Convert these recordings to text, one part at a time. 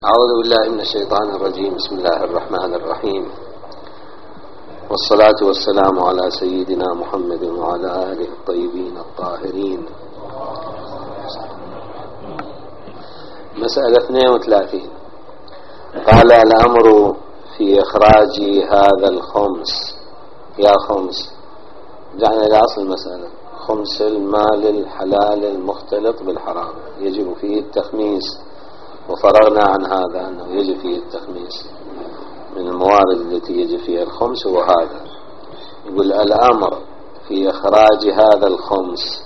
أعوذ بالله من الشيطان الرجيم. بسم الله الرحمن الرحيم، والصلاة والسلام على سيدنا محمد وعلى آله الطيبين الطاهرين. مسألة 32. قال: الأمر في إخراج هذا الخمس. يا خمس، رجعنا إلى أصل المسألة. خمس المال الحلال المختلط بالحرام يجب فيه التخميس، وفرغنا عن هذا أنه يجب فيه التخميس. من الموارد التي يجب فيها الخمس هو هذا. يقول: الأمر في إخراج هذا الخمس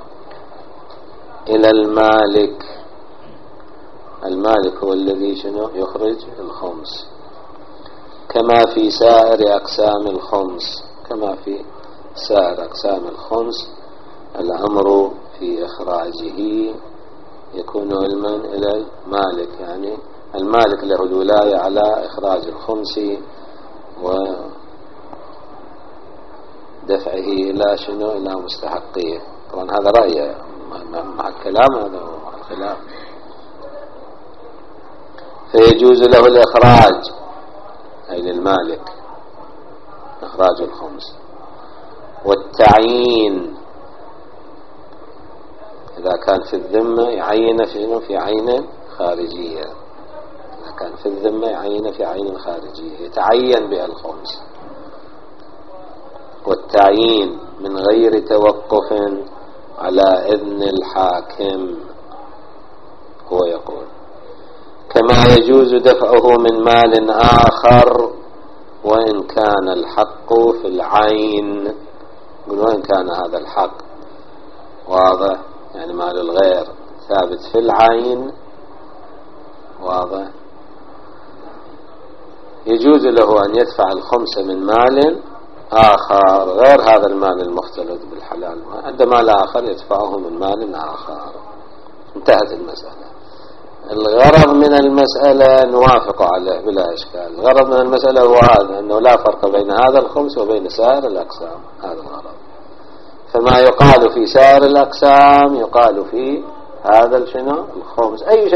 إلى المالك. المالك هو الذي يخرج الخمس، كما في سائر أقسام الخمس. كما في سائر أقسام الخمس الأمر في إخراجه يكون علما إلى المالك، يعني المالك له الولاية على إخراج الخمس ودفعه إلى إلى مستحقيه. طبعا هذا رأي مع الكلام، هذا مع الخلاف. فيجوز له الإخراج، أي للمالك، إخراج الخمس، والتعيين إذا كان في الذمة يعين في عين خارجية. إذا كان في الذمة يعين في عين خارجية يتعين بها الخمس. والتعيين من غير توقف على إذن الحاكم. هو يقول: كما يجوز دفعه من مال آخر وإن كان الحق في العين. وإن كان هذا الحق واضح، يعني مال الغير ثابت في العين، واضح، يجوز له أن يدفع الخمس من مال آخر غير هذا المال المختلط بالحلال. عنده مال آخر يدفعه من مال آخر. انتهت المسألة. الغرض من المسألة نوافق عليه بلا إشكال. الغرض من المسألة هو هذا، أنه لا فرق بين هذا الخمس وبين سائر الأقسام. هذا الغرض. فما يقال في سائر الأقسام يقال في هذا الخمس. أي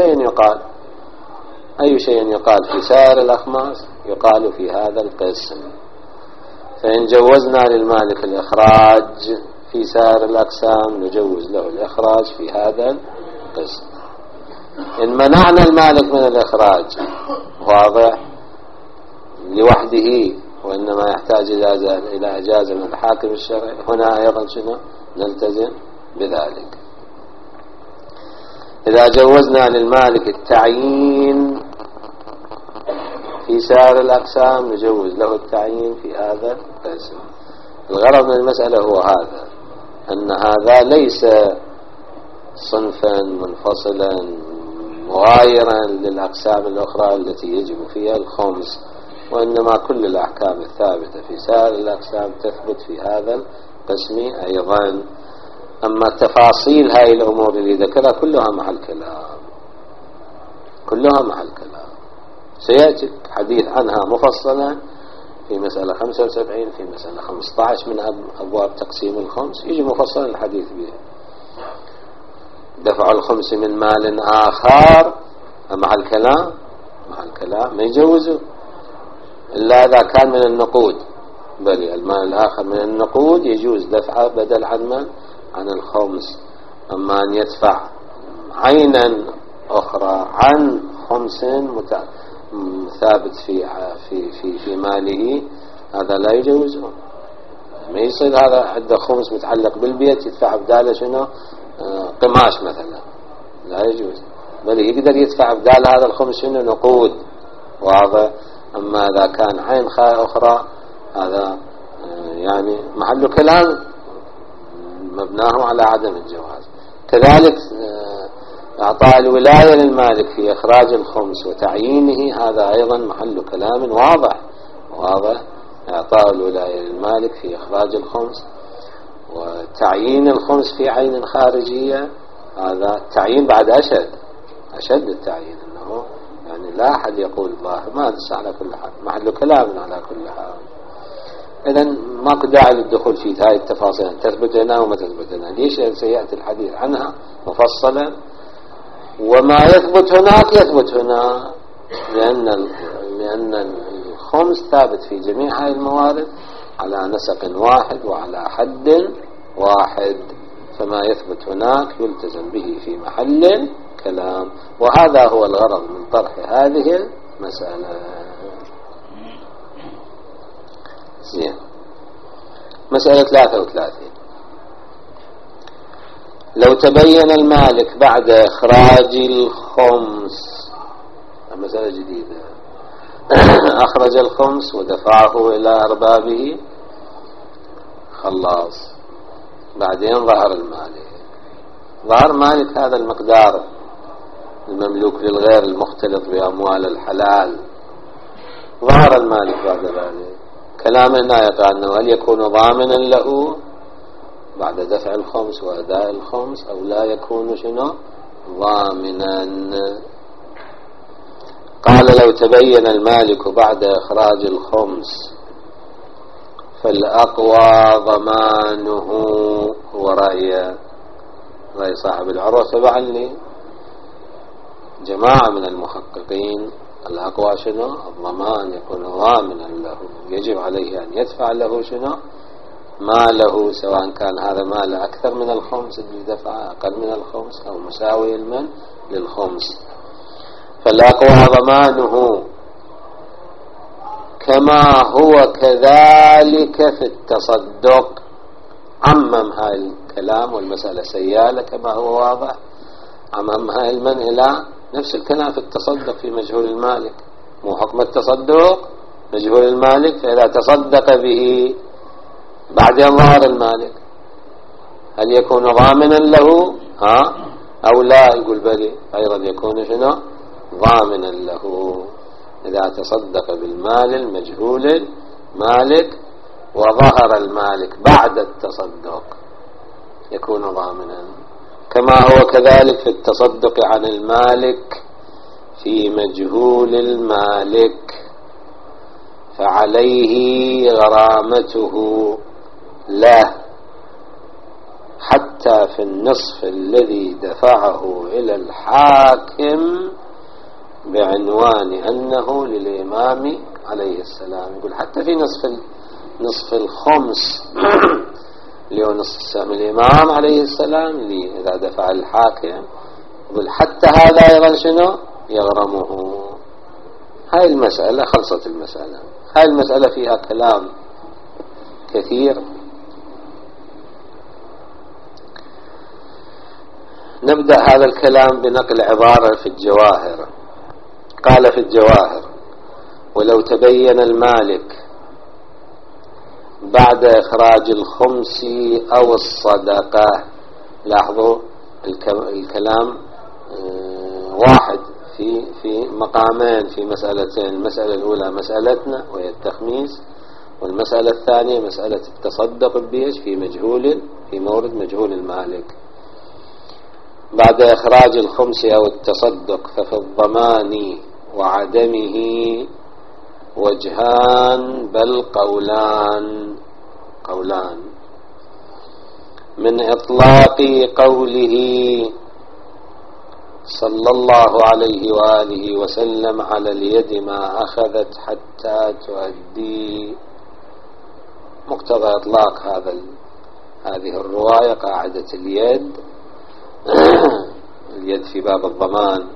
شيء يقال في سائر الأخماس يقال في هذا القسم. فإن جوزنا للمالك الإخراج في سائر الأقسام نجوز له الإخراج في هذا القسم. إن منعنا المالك من الإخراج، واضح، لوحده، وإنما يحتاج إلى إجازة من الحاكم الشرعي، هنا أيضا نلتزم بذلك. إذا جوزنا للمالك التعيين في سائر الأقسام نجوز له التعيين في هذا القسم. الغرض من المسألة هو هذا، أن هذا ليس صنفا منفصلا مغايرا للأقسام الأخرى التي يجب فيها الخمس، وإنما كل الأحكام الثابتة في سائر الأقسام تثبت في هذا القسم أيضا. أما تفاصيل هاي الأمور اللي ذكرها كلها محل كلام، سيأتي حديث عنها مفصلا في مسألة 75، في مسألة 15 من أبواب تقسيم الخمس يجي مفصلا الحديث بها. دفع الخمس من مال آخر مع الكلام ما يجوزه إلا إذا كان من النقود، بل المال الآخر من النقود يجوز دفعه بدل عن الخمس. أما أن يدفع عينا أخرى عن خمس ثابت في ماله، هذا لا يجوزه. ما يصير هذا عنده خمس متعلق بالبيت يدفع بداله قماش مثلا، لا يجوز، بل يقدر يدفع بدال هذا الخمس نقود، واضح. أما إذا كان عين أخرى هذا يعني محل كلام مبناه على عدم الجواز. كذلك إعطاء الولاية للمالك في إخراج الخمس وتعيينه هذا أيضا محل كلام واضح. إعطاء الولاية للمالك في إخراج الخمس وتعيين الخمس في عين خارجية، هذا التعيين بعد أشد التعيين، أنه يعني لا أحد يقول ظاهر، ما أدرس على كل حال، محل كلام على كل حال. إذن ماكو داعي للدخول في هذه التفاصيل، تثبت هنا وما تثبت هنا. ليش؟ سيأتي الحديث عنها مفصلا، وما يثبت هناك يثبت هنا، لأن الخمس ثابت في جميع هذه الموارد على نسق واحد وعلى حد واحد، فما يثبت هناك يلتزم به في محل كلام. وهذا هو الغرض من طرح هذه المسألة. زين. مسألة 33: لو تبين المالك بعد إخراج الخمس، مسألة جديدة، أخرج الخمس ودفعه إلى أربابه، خلاص، بعدين ظهر المالك، ظهر مالك هذا المقدار المملوك للغير المختلط بأموال الحلال، ظهر المالك بعد ذلك. كلام هنا يقال أنه هل يكون ضامنا له بعد دفع الخمس وأداء الخمس أو لا يكون شنو ضامنا؟ قال: لو تبين المالك بعد إخراج الخمس فالأقوى ضمانه، هو رأي صاحب العروة تبعا لجماعة من المحققين. الأقوى شنو؟ الضمان، يكون ضامنا له، يجب عليه أن يدفع له شنو ماله، سواء كان هذا مال أكثر من الخمس اللي دفع، أقل من الخمس، أو مساوي المن للخمس. فالأقوى ضمانه، كما هو كذلك في التصدق. عمم هاي الكلام والمسألة سيالة كما هو واضح، عمم هاي المن إلى نفس الكلام في التصدق في مجهول المالك. مو حكم التصدق مجهول المالك، فإذا تصدق به بعدين ظهر المالك هل يكون ضامنا له أو لا؟ يقول بلي، أيضا يكون شنو ضامنا له إذا تصدق بالمال المجهول المالك وظهر المالك بعد التصدق، يكون ضامنا. كما هو كذلك في التصدق عن المالك في مجهول المالك، فعليه غرامته له حتى في النصف الذي دفعه إلى الحاكم بعنوان أنه للإمام عليه السلام. يقول حتى في نصف الخمس اللي هو نصف السهم الإمام عليه السلام اللي إذا دفع الحاكم، يقول حتى هذا أيضا شنو يغرمه. هاي المسألة خلصت المسألة. هاي المسألة فيها كلام كثير. نبدأ هذا الكلام بنقل عبارة في الجواهر. قال في الجواهر: ولو تبين المالك بعد إخراج الخمس أو الصدقة. لاحظوا الكلام واحد في مقامين، في مسألتين. المسألة الأولى مسألتنا وهي التخميس، والمسألة الثانية مسألة التصدق بيش في مورد مجهول المالك. بعد إخراج الخمس أو التصدق ففي الضمان وعدمه وجهان بل قولان من إطلاق قوله صلى الله عليه وآله وسلم على اليد ما أخذت حتى تؤدي. مقتضى إطلاق هذه الرواية قاعدة اليد في باب الضمان،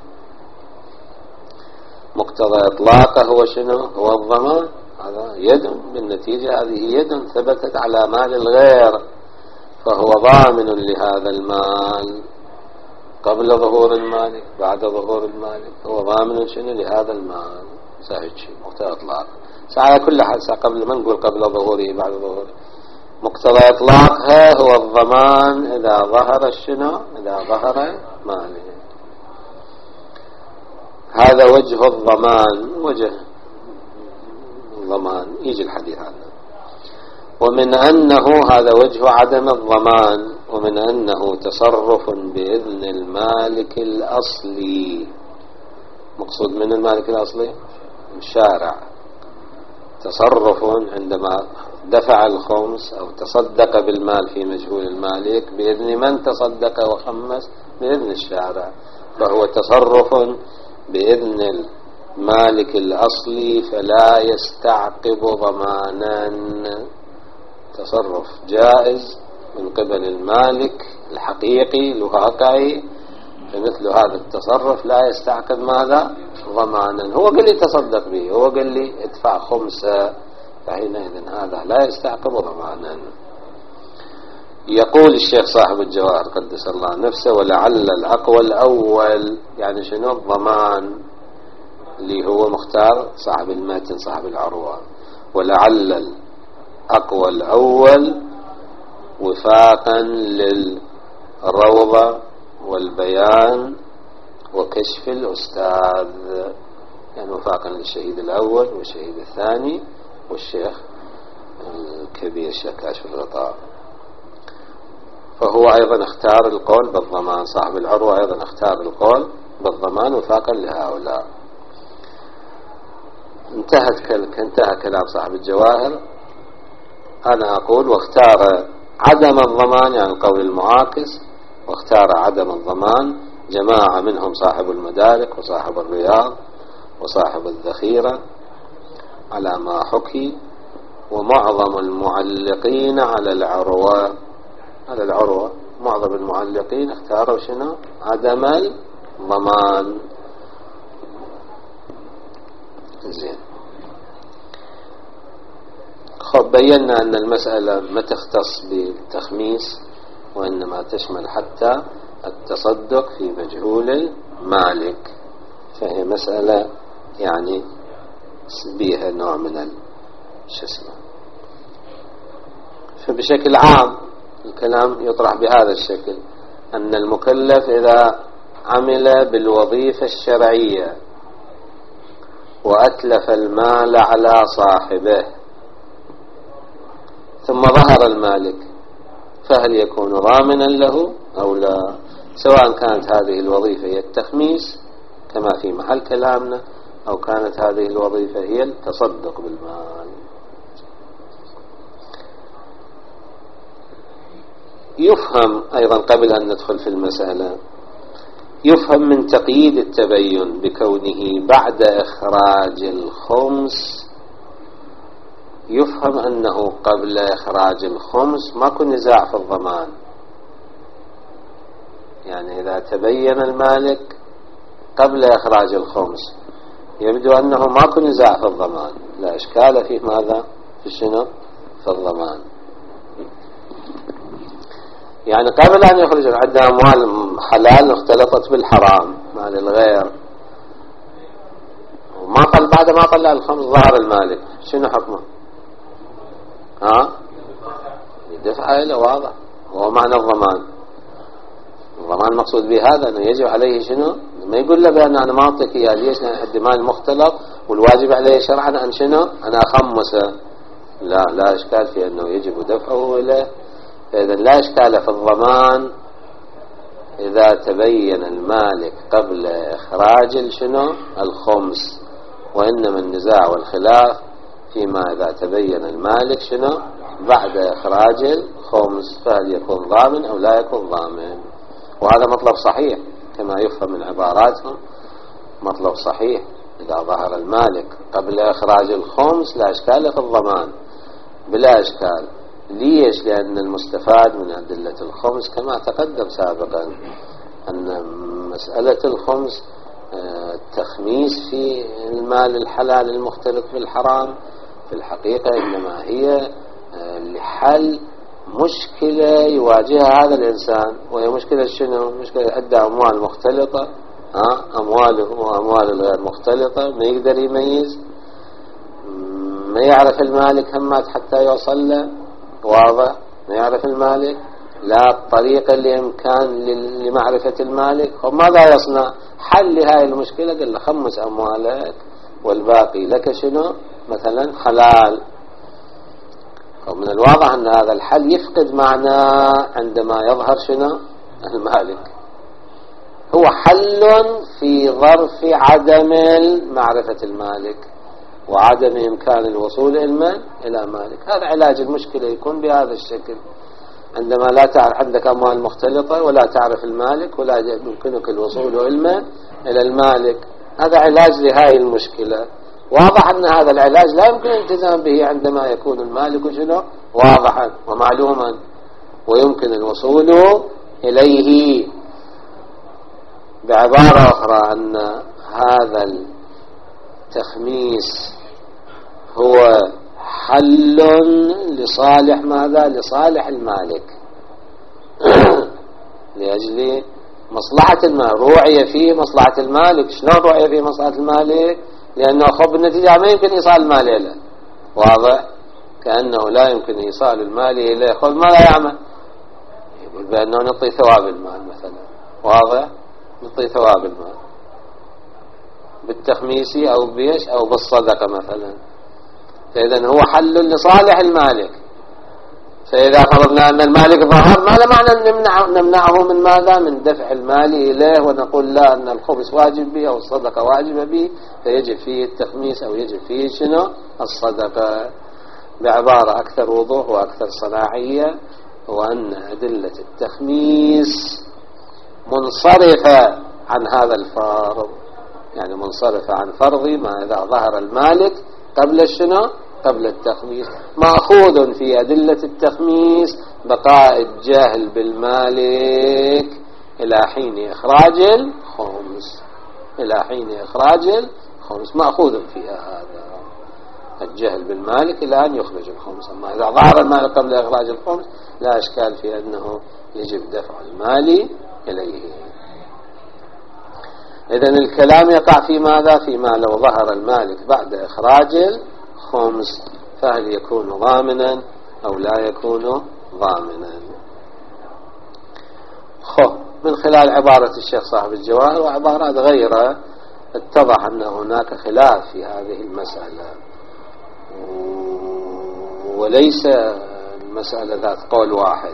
مقتضى إطلاقه هو شنو؟ هو الضمان. هذا يد، بالنتيجة هذه يد ثبتت على مال الغير، فهو ضامن لهذا المال قبل ظهور المالك بعد ظهور المالك، هو ضامن شنو لهذا المال. سهل شيء مقتضى إطلاق. على كل حال قبل ما نقول قبل ظهوره بعد ظهوره، مقتضى إطلاقها هو الضمان إذا ظهر إذا ظهر ماله. هذا وجه الضمان، وجه الضمان يجي الحديث عنه. ومن أنه هذا وجه عدم الضمان، ومن أنه تصرف بإذن المالك الأصلي. مقصود من المالك الأصلي الشارع، تصرف عندما دفع الخمس أو تصدق بالمال في مجهول المالك بإذن من تصدق وخمس؟ بإذن الشارع، فهو تصرف بإذن مالك الأصل فلا يستعقب ضمانا. تصرف جائز من قبل المالك الحقيقي الواقعي، فمثل هذا التصرف لا يستعقب ماذا؟ ضمانا. هو قال لي تصدق به، هو قال لي ادفع خمسة، فحينئذ هذا لا يستعقب ضمانا. يقول الشيخ صاحب الجواهر قدس الله نفسه: ولعل الأقوى الأول، يعني شنو؟ الضمان اللي هو مختار صاحب المتن صاحب العروة. ولعل الأقوى الأول وفاقا للروضة والبيان وكشف الأستاذ، يعني وفاقا للشهيد الأول والشهيد الثاني والشيخ الكبير الشيخ كاشف الغطاء. فهو أيضا اختار القول بالضمان، صاحب العروة أيضا اختار القول بالضمان وفاقا لهؤلاء. انتهى كلام صاحب الجواهر. أنا أقول: واختار عدم الضمان، يعني القول المعاكس، واختار عدم الضمان جماعة منهم صاحب المدارك وصاحب الرياض وصاحب الذخيرة على ما حكي، ومعظم المعلقين على العروة. معظم المعلقين اختاروا شنو؟ عدم الضمان. زين. خب، بينا أن المسألة ما تختص بالتخميس، وإنما تشمل حتى التصدق في مجهول المالك، فهي مسألة يعني بيها نوع من الشسمة. فبشكل عام الكلام يطرح بهذا الشكل: أن المكلف إذا عمل بالوظيفة الشرعية وأتلف المال على صاحبه ثم ظهر المالك، فهل يكون ضامنا له أو لا؟ سواء كانت هذه الوظيفة هي التخميس كما في محل كلامنا، أو كانت هذه الوظيفة هي التصدق بالمال. يفهم أيضا قبل أن ندخل في المسألة، يفهم من تقييد التبين بكونه بعد إخراج الخمس، يفهم أنه قبل إخراج الخمس ماكو نزاع في الضمان. يعني إذا تبين المالك قبل إخراج الخمس يبدو أنه ماكو نزاع في الضمان، لا إشكال في ماذا؟ في شنو؟ في الضمان. يعني قبل أن يخرج عندنا أموال حلال اختلطت بالحرام مال الغير، وما قال بعد ما طلع الخمس ظهر المالك، شنو حكمه؟ يدفع له، واضح. هو معنى الضمان. الضمان المقصود به هذا أنه يجب عليه شنو؟ ما يقول له بأن أنا ما أعطيك إياه، ليش؟ لأن عندي مال مختلط والواجب عليه شرعا أن شنو؟ أنا أخمسه. لا إشكال في أنه يجب دفعه إليه. فإذا لا إشكال في الضمان إذا تبين المالك قبل إخراج شنو؟ الخمس، وإنما النزاع والخلاف فيما إذا تبين المالك شنو؟ بعد إخراج الخمس، فهل يكون ضامن أو لا يكون ضامن. وهذا مطلب صحيح كما يفهم من عباراتهم، مطلب صحيح. إذا ظهر المالك قبل إخراج الخمس لا إشكال في الضمان، بلا إشكال. ليش؟ لأن المستفاد من أدلة الخمس كما تقدم سابقا أن مسألة الخمس التخميس في المال الحلال المختلط بالحرام في الحقيقة إنما هي لحل مشكلة يواجهها هذا الإنسان، وهي مشكلة شنو؟ مشكلة عنده أموال مختلطة، أمواله وأموال الغير مختلطة، ما يقدر يميز، ما يعرف المالك همات حتى يوصل له، واضح؟ ما يعرف المالك، لا الطريقة اللي إمكان لمعرفة المالك. وماذا يصنع؟ حل لهذه المشكلة، قال له خمس أموالك والباقي لك شنو؟ مثلا حلال. ومن الواضح أن هذا الحل يفقد معنى عندما يظهر شنو؟ المالك. هو حل في ظرف عدم معرفة المالك وعدم إمكان الوصول إلى مالك. هذا علاج المشكلة يكون بهذا الشكل. عندما لا تعرف، عندك أموال مختلطة ولا تعرف المالك ولا يمكنك الوصول إلى المالك، هذا علاج لهذه المشكلة. واضح أن هذا العلاج لا يمكن الالتزام به عندما يكون المالك شنو واضحا ومعلوما ويمكن الوصول إليه. بعبارة أخرى أن هذا التخميس هو حل لصالح ماذا؟ لصالح المالك لأجل مصلحة المال، روعي فيه مصلحة المالك. شلون روعي فيه مصلحة المالك؟ لأنه خب النتيجة ما يمكن إيصال المال إليه، واضح؟ كأنه لا يمكن إيصال المال إليه، خب ما لا يعمل، يقول بأنه نعطي ثواب المال مثلا، واضح؟ نعطي ثواب المال بالتخميس أو بيش أو بالصدقة مثلا. فإذا هو حل لصالح المالك. فإذا فرضنا أن المالك ظهر ما لا معنى نمنعه من ماذا؟ من دفع المال إليه ونقول لا أن الخبز واجب به أو الصدقة واجبة به فيجب فيه التخميس أو يجب فيه شنو؟ الصدقة. بعبارة أكثر وضوح وأكثر صلاحية، وأن أدلة التخميس منصرفة عن هذا الفرض، يعني منصرفة عن فرض ما إذا ظهر المالك قبل شنو؟ قبل التخميس. مأخوذ في أدلة التخميس بقاء الجهل بالمالك إلى حين إخراج الخمس، إلى حين إخراج الخمس مأخوذ فيها هذا الجهل بالمالك إلى أن يخرج الخمس. أما إذا ظهر المال قبل إخراج الخمس لا إشكال في أنه يجب دفع المال إليه. إذن الكلام يقع في ماذا؟ فيما لو ظهر المالك بعد إخراج الخمس فهل يكون ضامنا أو لا يكون ضامنا؟ من خلال عبارة الشيخ صاحب الجواهر وعبارات غيرها اتضح أن هناك خلاف في هذه المسألة، وليس المسألة ذات قول واحد،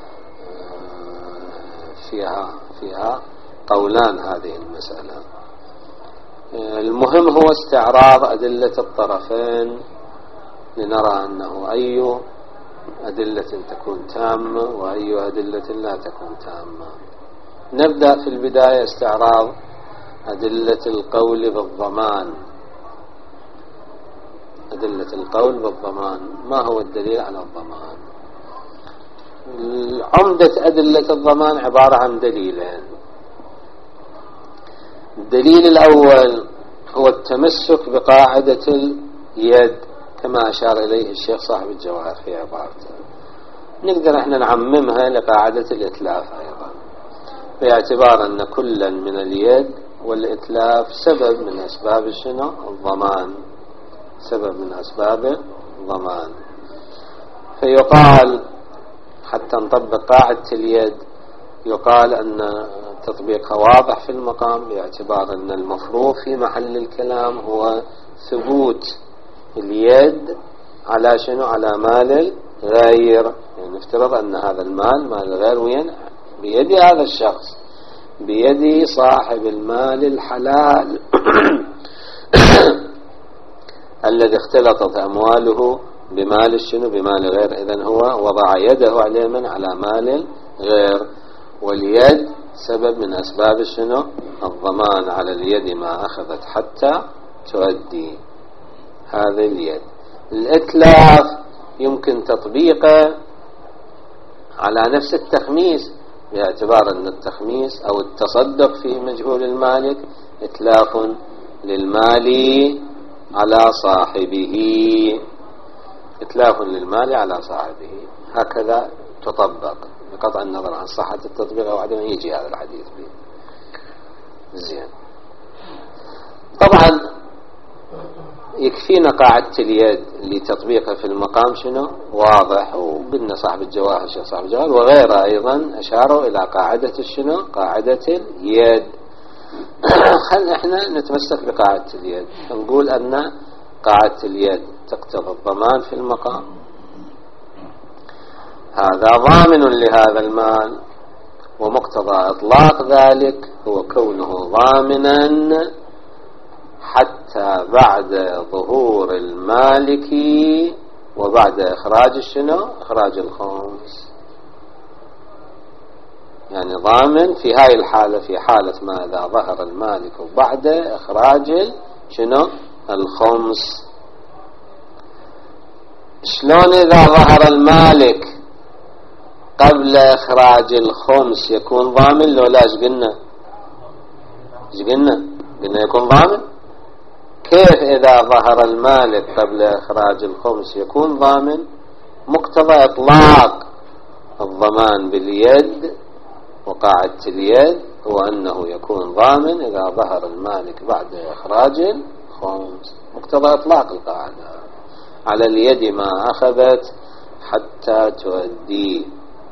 فيها قولان هذه المسألة. المهم هو استعراض أدلة الطرفين لنرى أنه أي أدلة تكون تامة وأي أدلة لا تكون تامة. نبدأ في البداية استعراض أدلة القول بالضمان. أدلة القول بالضمان، ما هو الدليل على الضمان؟ عمدة أدلة الضمان عبارة عن دليلين. الدليل الأول هو التمسك بقاعدة اليد كما أشار إليه الشيخ صاحب الجواهر في عبارته. نقدر احنا نعممها لقاعدة الإتلاف أيضا، باعتبار أن كلا من اليد والإتلاف سبب من أسباب شنو؟ الضمان، سبب من أسباب الضمان. فيقال حتى نطبق قاعدة اليد يقال أن تطبيقها واضح في المقام، باعتبار أن المفروض في محل الكلام هو ثبوت اليد على شنو؟ على مال الغير. يعني نفترض أن هذا المال مال الغير وين؟ بيد هذا الشخص، بيد صاحب المال الحلال الذي اختلطت أمواله بمال شنو؟ بمال غير. إذن هو وضع يده عليه من؟ على مال غير، واليد سبب من أسباب شنو؟ الضمان على اليد ما أخذت حتى تؤدي. هذه اليد. الإتلاف يمكن تطبيقه على نفس التخميس، باعتبار أن التخميس أو التصدق في مجهول المالك إتلاف للمال على صاحبه، إتلاف للمال على صاحبه. هكذا تطبق بقطع النظر عن صحة التطبيق أو عدم يجي هذا الحديث به. زين. طبعا يكفينا قاعدة اليد لتطبيقها في المقام شنو؟ واضح. وقلنا صاحب الجواهر الشيخ صاحب الجواهر وغيره أيضا أشاروا إلى قاعدة شنو؟ قاعدة اليد. خلنا احنا نتمسك بقاعدة اليد، نقول أن قاعدة اليد تقتضي الضمان في المقام. هذا ضامن لهذا المال، ومقتضى إطلاق ذلك هو كونه ضامنا حتى بعد ظهور المالك وبعد إخراج شنو؟ إخراج الخمس. يعني ضامن في هاي الحالة، في حالة ما إذا ظهر المالك بعد إخراج شنو الخمس. شلون إذا ظهر المالك قبل إخراج الخمس يكون ضامن لو لا؟ قلنا يكون ضامن. كيف إذا ظهر المالك قبل إخراج الخمس يكون ضامن؟ مقتضى إطلاق الضمان باليد وقاعدة اليد هو أنه يكون ضامن إذا ظهر المالك بعد إخراج الخمس. مقتضى إطلاق القاعدة على اليد ما أخذت حتى تؤدي.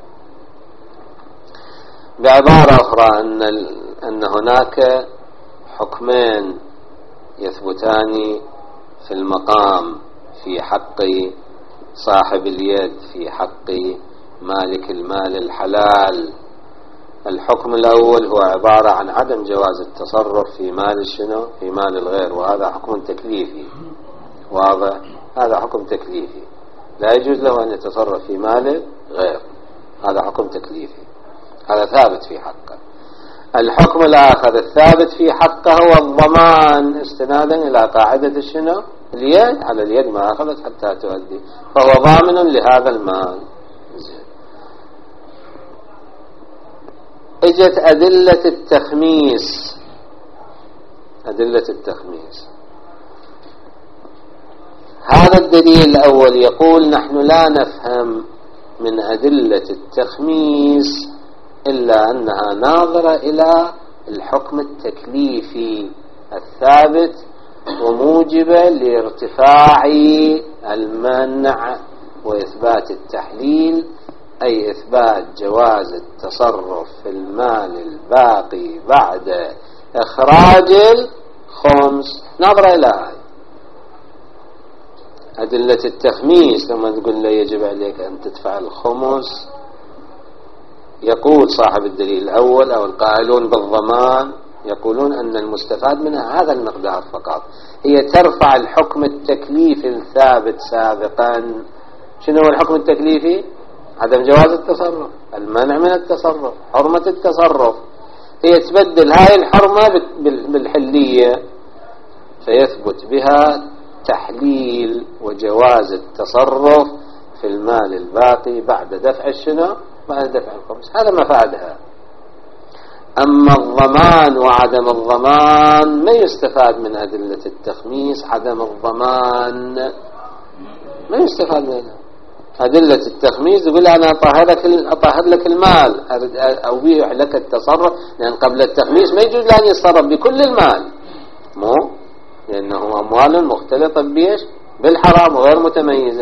بعبارة أخرى أن هناك حكمين يثبتان في المقام في حق صاحب اليد في حق مالك المال الحلال. الحكم الأول هو عبارة عن عدم جواز التصرف في مال الشنو؟ في مال الغير، وهذا حكم تكليفي واضح. هذا حكم تكليفي لا يجوز له أن يتصرف في مال غير، هذا حكم تكليفي، هذا ثابت في حقه. الحكم الآخر الثابت في حقه هو الضمان استنادا إلى قاعدة الشنو؟ اليد، على اليد ما أخذت حتى تؤدي، فهو ضامن لهذا المال. اجت أدلة التخميس. أدلة التخميس هذا الدليل الأول يقول نحن لا نفهم من أدلة التخميس إلا أنها ناظرة إلى الحكم التكليفي الثابت وموجبة لارتفاع المنع وإثبات التحليل، أي إثبات جواز التصرف في المال الباقي بعد إخراج الخمس. نظرة إلى هاي أدلة التخميس. لما تقول له يجب عليك أن تدفع الخمس، يقول صاحب الدليل الأول أو القائلون بالضمان يقولون أن المستفاد منها هذا المقدار فقط، هي ترفع الحكم التكليفي الثابت سابقا. شنو هو الحكم التكليفي؟ عدم جواز التصرف، المنع من التصرف، حرمة التصرف. هي تبدل هاي الحرمة بالحلية فيثبت بها تحليل وجواز التصرف في المال الباقي بعد دفع الشنو؟ بعد دفع الخمس. هذا مفادها. أما الضمان وعدم الضمان ما يستفاد من أدلة التخميس. عدم الضمان ما يستفاد منها. أدلة التخميس يقول أنا أطهر لك المال، أبيح لك التصرف، لأن قبل التخميس ما يجوز لأن يتصرف بكل المال، مو لأنه أموال مختلطة بيش بالحرام وغير متميزة.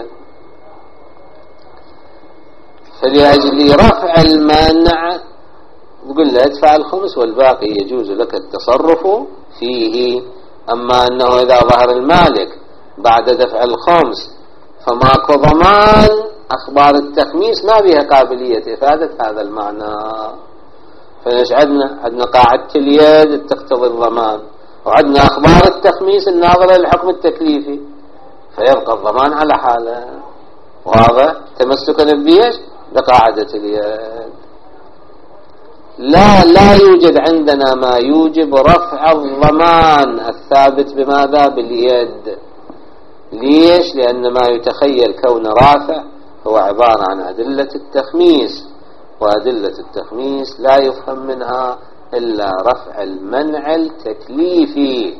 فلأجل رفع المانع يقول له ادفع الخمس والباقي يجوز لك التصرف فيه. أما أنه إذا ظهر المالك بعد دفع الخمس فماكو ضمان، أخبار التخميس ما بها قابلية إفادة هذا المعنى. فليش عندنا قاعدة اليد تقتضي الضمان، وعندنا أخبار التخميس الناظرة للحكم التكليفي، فيبقى الضمان على حاله. وهذا تمسكا بيش بقاعدة اليد. لا يوجد عندنا ما يوجب رفع الضمان الثابت بماذا؟ باليد. ليش؟ لأن ما يتخيل كون رافع هو عبارة عن أدلة التخميس، وأدلة التخميس لا يفهم منها إلا رفع المنع التكليفي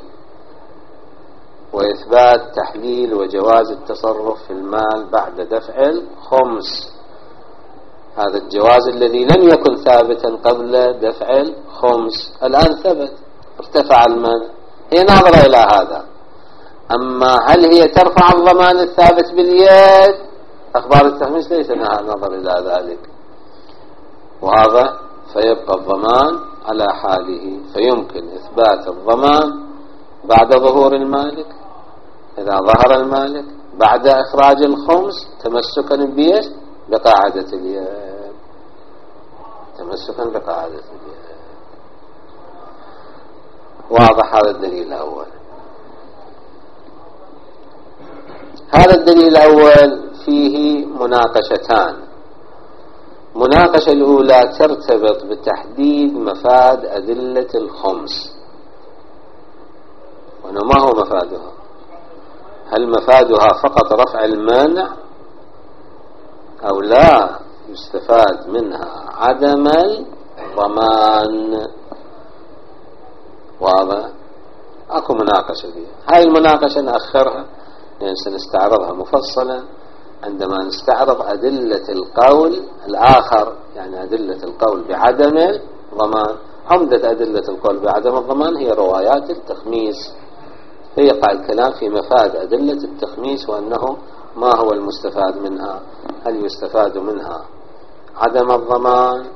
وإثبات تحليل وجواز التصرف في المال بعد دفع الخمس. هذا الجواز الذي لم يكن ثابتا قبل دفع الخمس الآن ثبت، ارتفع المنع. هي ناظرة إلى هذا. أما هل هي ترفع الضمان الثابت باليد؟ أخبار التخميس ليس لها نظر إلى ذلك. وهذا فيبقى الضمان على حاله، فيمكن إثبات الضمان بعد ظهور المالك إذا ظهر المالك بعد إخراج الخمس تمسكا بيش بقاعدة اليد، تمسكا بقاعدة اليد. واضح هذا الدليل الأول. هذا الدليل الأول فيه مناقشتان. المناقشة الأولى ترتبط بتحديد مفاد أدلة الخمس، وما هو مفادها؟ هل مفادها فقط رفع المانع أو لا يستفاد منها عدم الضمان؟ واضح؟ أكو مناقشة فيها. هاي المناقشة نأخرها لأن سنستعرضها مفصلا عندما نستعرض أدلة القول الآخر، يعني أدلة القول بعدم الضمان. عمدة أدلة القول بعدم الضمان هي روايات التخميس، فيقع الكلام في مفاد أدلة التخميس وأنه ما هو المستفاد منها، هل يستفاد منها عدم الضمان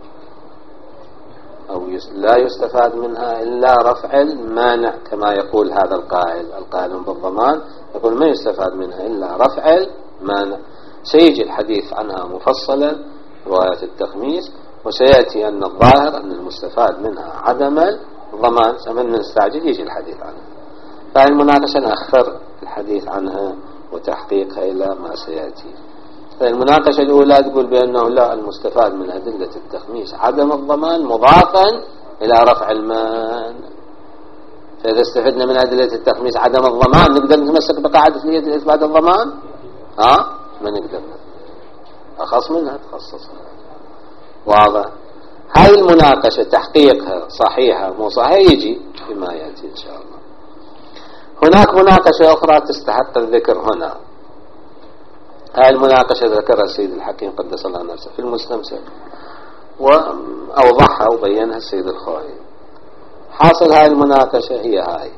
أو لا يستفاد منها إلا رفع المانع كما يقول هذا القائل بالضمان، يقول ما يستفاد منها إلا رفع المانع. سيجي الحديث عنها مفصلا رواية التخميس، وسيأتي أن الظاهر أن المستفاد منها عدم الضمان، سمن نستعجل يجي الحديث عنها. فهي المناقشة نأخر الحديث عنها وتحقيقها إلى ما سيأتي. فالمناقشة الأولى تقول بأنه لا، المستفاد من أدلة التخميس عدم الضمان مضافا إلى رفع المانع. فإذا استفدنا من أدلة التخميس عدم الضمان نقدر نتمسك بقاعدة إثبات الضمان؟ ما نقدر، أخص منها تخصصها. واضح؟ هاي المناقشة تحقيقها صحيحة مو صحيح يجي بما يأتي إن شاء الله. هناك مناقشة أخرى تستحق الذكر هنا. هاي المناقشة ذكرها السيد الحكيم قدس الله نفسه في المستمسك، وأوضحها وبينها السيد الخوئي. حاصل هاي المناقشة هي هاي،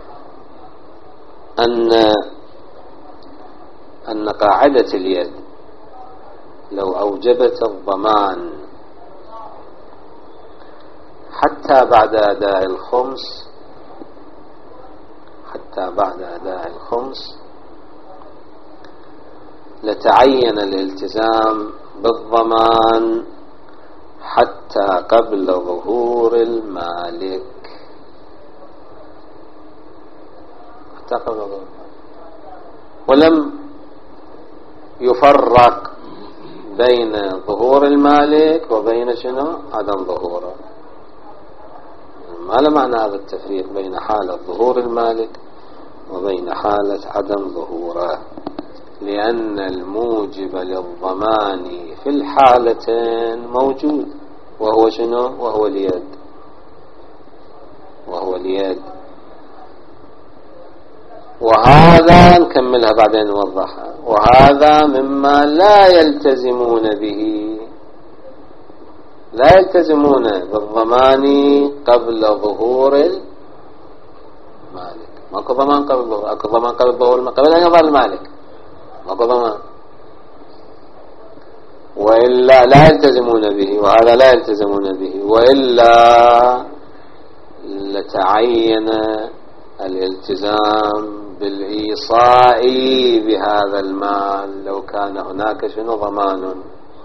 أن قاعدة اليد لو أوجبت الضمان حتى بعد أداء الخمس لتعين الالتزام بالضمان حتى قبل ظهور المالك. ولم يفرق بين ظهور المالك وبين شنو؟ عدم ظهوره. ما له معنى هذا التفريق بين حالة ظهور المالك وبين حالة عدم ظهوره، لأن الموجب للضمان في الحالتين موجود، وهو شنو؟ وهو اليد. وهذا نكملها بعدين نوضحها. وهذا مما لا يلتزمون بالضمان قبل ظهور المالك. ماكو ضمان قبل ظهور، اكو ضمان قبل ظهور المالك، قبل ان يظهر المالك ماكو ضمان، وإلا لا يلتزمون به. وهذا لا يلتزمون به، وإلا لتعين الالتزام بالإيصاء بهذا المال لو كان هناك شنو ضمان،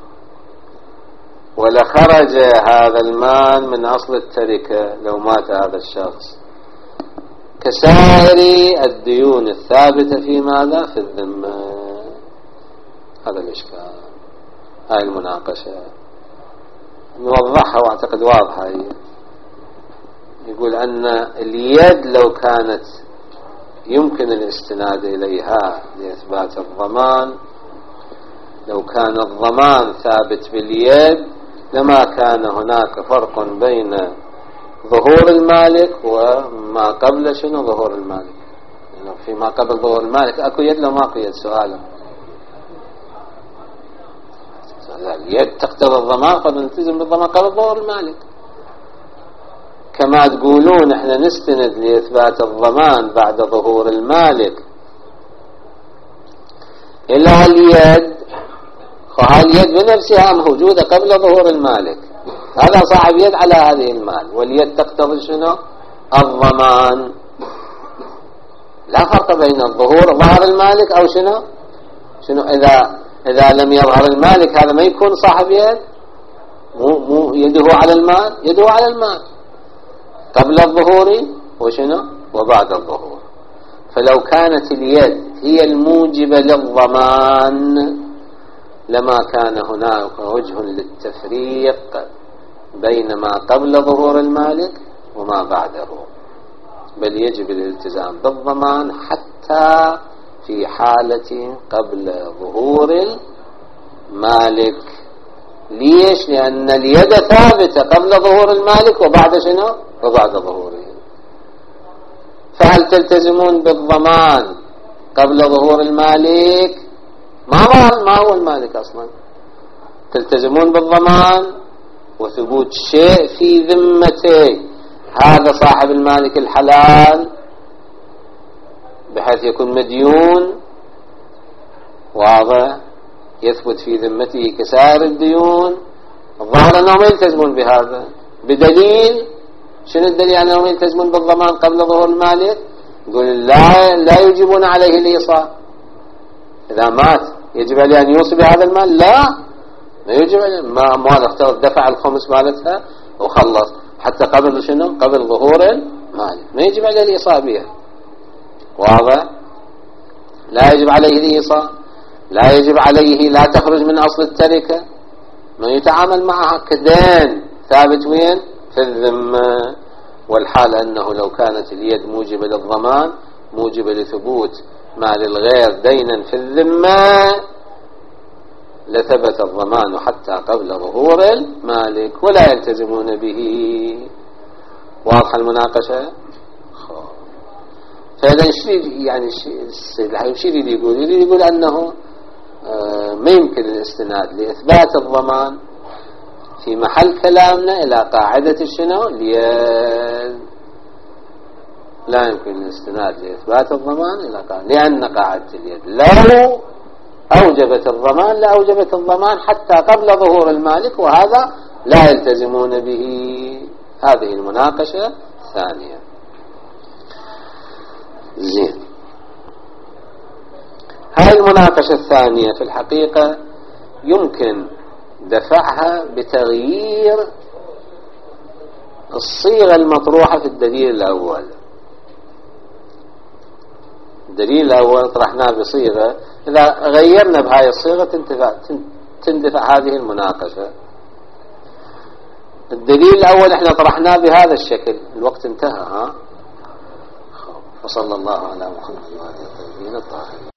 ولخرج هذا المال من أصل التركة لو مات هذا الشخص، كسائر الديون الثابتة في ماذا؟ في الذمة. هذا الإشكال. هاي المناقشة نوضحها واعتقد واضحة. هي يقول أن اليد لو كانت يمكن الاستناد إليها لإثبات الضمان، لو كان الضمان ثابت باليد لما كان هناك فرق بين ظهور المالك وما قبل شنو ظهور المالك. يعني فيما قبل ظهور المالك أكو يد لو ماكو يد؟ سؤالا. اليد تقتضي الضمان، قد نلتزم بالضمان قبل ظهور المالك. كما تقولون احنا نستند لإثبات الضمان بعد ظهور المالك إلا اليد، فهذه اليد بنفسها موجودة قبل ظهور المالك، هذا صاحب يد على هذه المال، واليد تقتضي شنو؟ الضمان. لا فرق بين الظهور ظهر المالك أو شنو إذا لم يظهر المالك هذا ما يكون صاحب يد، مو يده على المال، يده على المال قبل الظهور وشنو وبعد الظهور. فلو كانت اليد هي الموجبة للضمان لما كان هناك وجه للتفريق بين ما قبل ظهور المالك وما بعده، بل يجب الالتزام بالضمان حتى في حالة قبل ظهور المالك. ليش؟ لأن اليد ثابتة قبل ظهور المالك وبعد شنو؟ وبعد ظهوره. فهل تلتزمون بالضمان قبل ظهور المالك؟ ما هو المالك أصلا. تلتزمون بالضمان وثبوت شيء في ذمته، هذا صاحب المالك الحلال بحيث يكون مديون واضح، يثبت في ذمته كسائر الديون. الظاهر أنهم يلتزمون بهذا بدليل. شنو الدليل أنهم يلتزمون بالضمان قبل ظهور المالك؟ يقول لا يجبون عليه الإيصاء. إذا مات يجب عليه أن يوصي بهذا المال؟ لا، ما يجب عليه. ما افترض دفع الخمس مالتها وخلص حتى قبل شنو؟ قبل ظهور المال، ما يجب عليه الإيصاء بها. واضح؟ لا يجب عليه الإيصاء، لا يجب عليه، لا تخرج من أصل التركة، ما يتعامل معها كدين ثابت وين؟ في الذمة. والحال أنه لو كانت اليد موجبة للضمان موجبة لثبوت مال الغير دينا في الذمة لثبت الضمان حتى قبل ظهور المالك ولا يلتزمون به. واضح المناقشة؟ فإذا يعني السيد الحبيب يريد يقول أنه ما يمكن الاستناد لإثبات الضمان في محل كلامنا إلى قاعدة شنو؟ لا يمكن الاستناد لإثبات الضمان إلى قاعدة، لأن قاعدة اليد لو أوجبت الضمان لأوجبت الضمان حتى قبل ظهور المالك، وهذا لا يلتزمون به. هذه المناقشة الثانية. زين، هاي المناقشة الثانية في الحقيقة يمكن دفعها بتغيير الصيغة المطروحة في الدليل الأول. الدليل الأول طرحناه بصيغة، إذا غيرنا بهاي الصيغة تندفع هذه المناقشة. الدليل الأول احنا طرحناه بهذا الشكل. الوقت انتهى. وصلى الله على محمد وعلى آله الطاهرين.